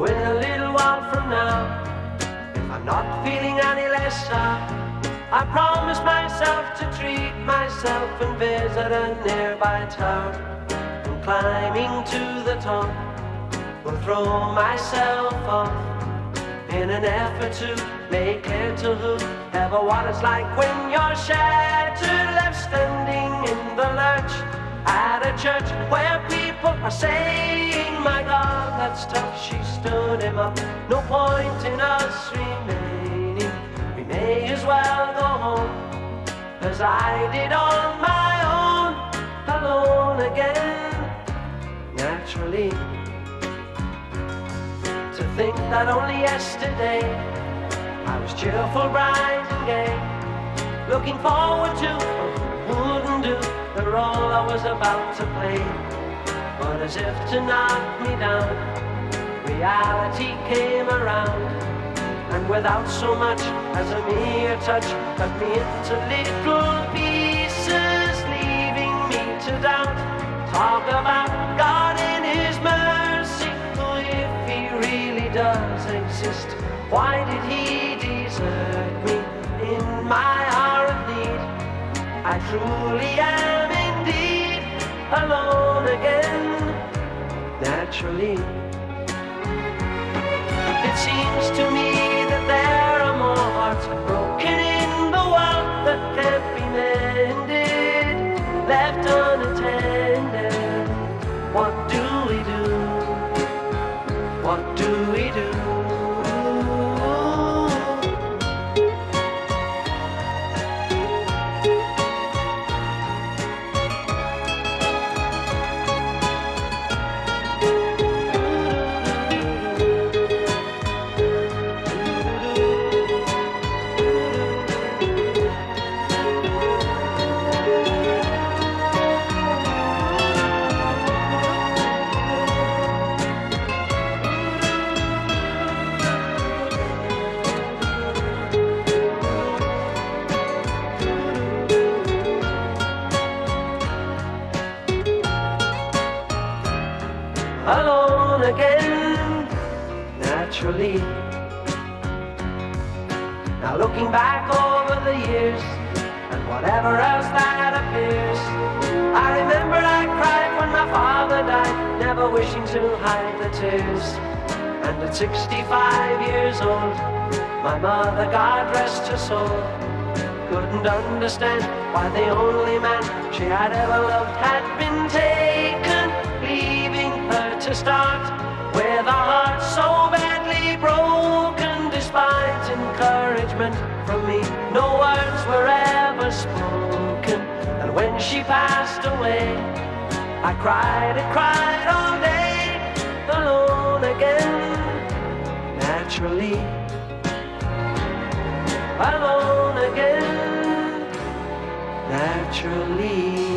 So in a little while from now, if I'm not feeling any lesser, I promise myself to treat myself and visit a nearby tower. And climbing to the top, will throw myself off in an effort to make clear to whoever what it's like when you're shattered, left standing in the lurch at a church where people are saying, my God, that's tough. She stood him up. No point in us remaining. We may as well go home, as I did on my own, alone again, naturally. To think that only yesterday I was cheerful, bright and gay, looking forward to what wouldn't do the role I was about to play. But as if to knock me down, reality came around, and without so much as a mere touch, cut me into little pieces, leaving me to doubt. Talk about God in His mercy, who if He really does exist, why did He desert me in my hour of need? I truly am indeed alone again, naturally. It seems to me that there are more hearts broken in the world that can't be mended, left unattended. What do we do? What do we do? Alone again, naturally. Now looking back over the years and whatever else that appears, I remember I cried when my father died, never wishing to hide the tears. And at 65 years old, my mother, God rest her soul, couldn't understand why the only man she had ever loved had been taken, leaving her to start with a heart so badly broken. Despite encouragement from me, no words were ever spoken. And when she passed away, I cried and cried all day, alone again, naturally. Alone again, naturally.